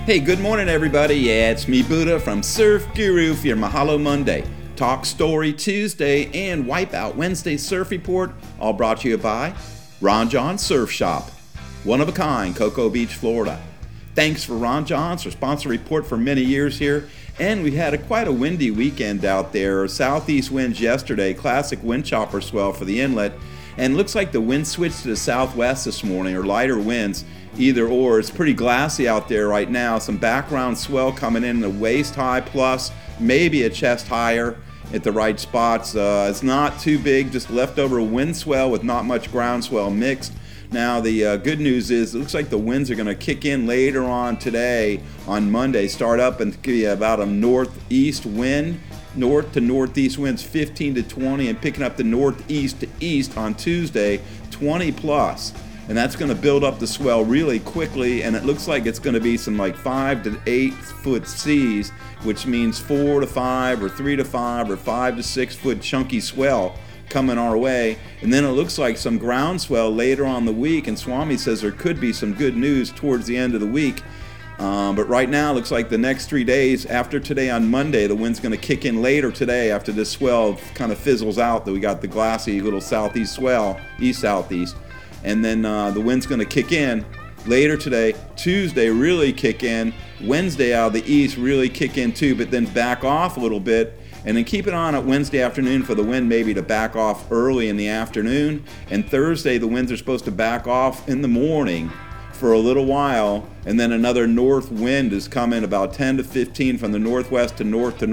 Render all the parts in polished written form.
Hey, good morning, everybody. Yeah, it's me, Buddha, from Surf Guru for your Mahalo Monday, Talk Story Tuesday, and Wipeout Wednesday Surf Report, all brought to you by Ron John Surf Shop, one of a kind, Cocoa Beach, Florida. Thanks for Ron John's for sponsor report for many years here, and we had quite a windy weekend out there. Southeast winds yesterday, classic wind chopper swell for the inlet, and looks like the wind switched to the southwest this morning, or lighter winds. Either or. It's pretty glassy out there right now. Some background swell coming in the waist high plus, maybe a chest higher at the right spots. It's not too big, just leftover wind swell with not much ground swell mixed. Now the good news is it looks like the winds are going to kick in later on today on Monday. Start up and give you about a northeast wind. North to northeast winds 15 to 20 and picking up the northeast to east on Tuesday 20 plus. And that's going to build up the swell really quickly, and it looks like it's going to be some like 5 to 8 foot seas, which means 4 to 5 or 3 to 5 or 5 to 6 foot chunky swell coming our way. And then it looks like some ground swell later on the week, and Swami says there could be some good news towards the end of the week. But right now it looks like the next 3 days after today on Monday, the wind's going to kick in later today after this swell kind of fizzles out, that we got the glassy little southeast swell, east-southeast. And then the wind's going to kick in later today. Tuesday really kick in. Wednesday out of the east really kick in too, but then back off a little bit. And then keep it on at Wednesday afternoon for the wind maybe to back off early in the afternoon. And Thursday the winds are supposed to back off in the morning for a little while. And then another north wind is coming about 10 to 15 from the northwest to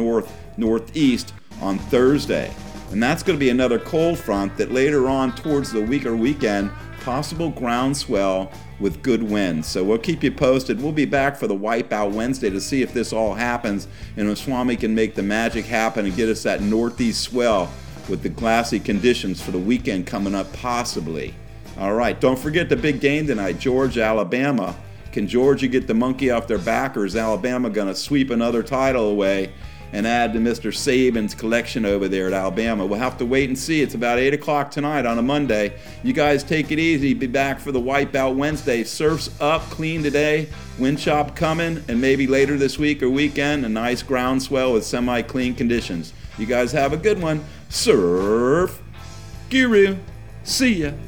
northeast on Thursday. And that's going to be another cold front that later on towards the week or weekend, possible ground swell with good winds. So we'll keep you posted. We'll be back for the Wipeout Wednesday to see if this all happens and if Swami can make the magic happen and get us that northeast swell with the glassy conditions for the weekend coming up possibly. All right, don't forget the big game tonight, Georgia, Alabama. Can Georgia get the monkey off their back, or is Alabama going to sweep another title away and add to Mr. Saban's collection over there at Alabama? We'll have to wait and see. It's about 8 o'clock tonight on a Monday. You guys take it easy. Be back for the Wipeout Wednesday. Surf's up, clean today. Wind chop coming, and maybe later this week or weekend, a nice ground swell with semi-clean conditions. You guys have a good one. Surf Guru. See ya.